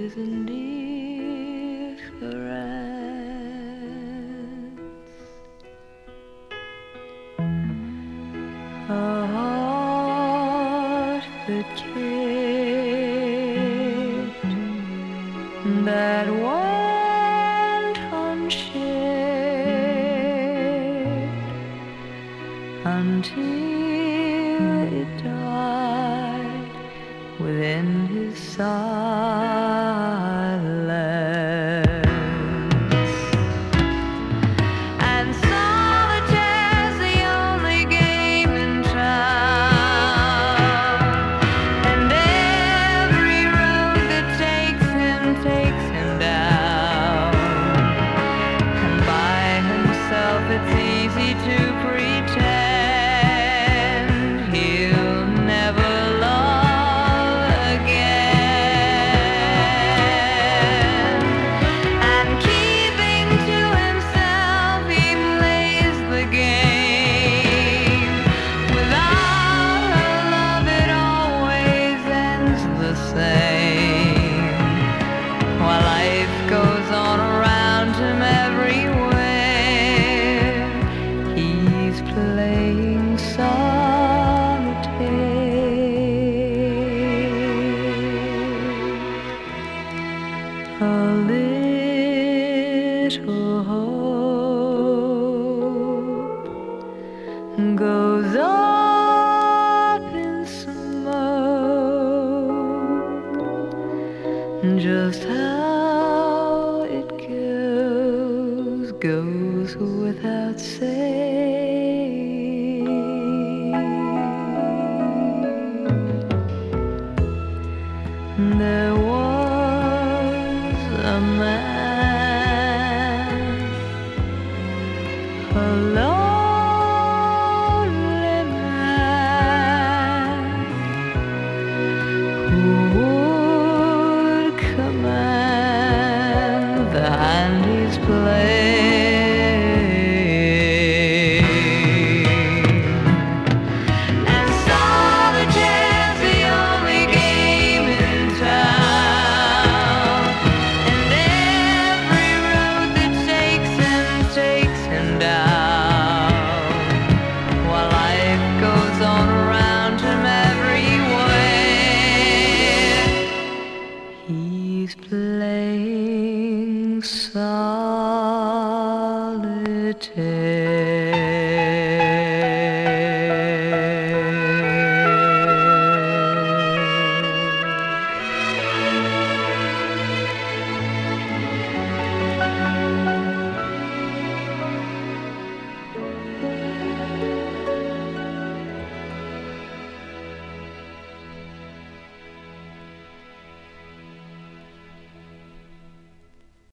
his indifference. A heart that cared, that went unshared until it died within his silence. And solitaire's the only game in town, and every road that takes him down. And by himself it's easy to pretend he'll never love again. And keeping to himself he plays the game. Without her love it always ends the same, while life goes on around him everywhere. He's playing solitaire. A little hope goes up in smoke. Just how it goes without saying. There was a man